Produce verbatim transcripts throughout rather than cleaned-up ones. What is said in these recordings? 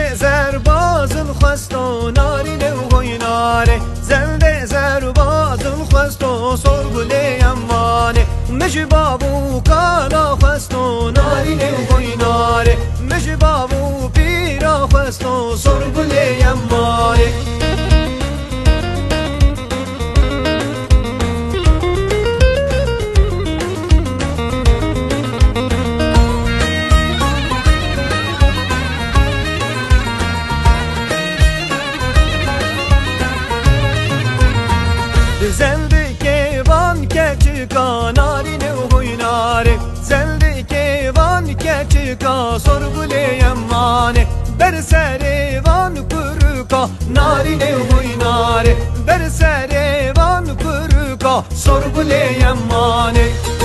زلده زرباز الخواست و نارینه و گویناره زلده زرباز الخواست و سرگل یمانه مش بابو کالا خواست و نارینه و گویناره مش بابو پیرا خواست و سرگل یمانه زلده کیوان که چکا نارینه و گویناره زلده کیوان که چکا سرگل یمانه بر سریوان کرکا نارینه و گویناره بر سریوان کرکا سرگل یمانه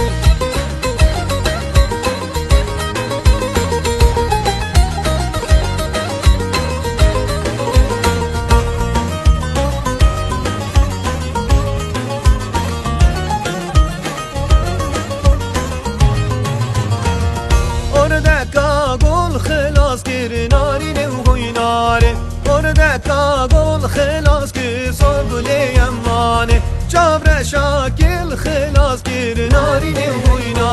اردکا گل خلاص کر نارینه و گویناره اردکا گل خلاص کر سرگل یمانه چابر شاکل خلاص کر نارینه و گویناره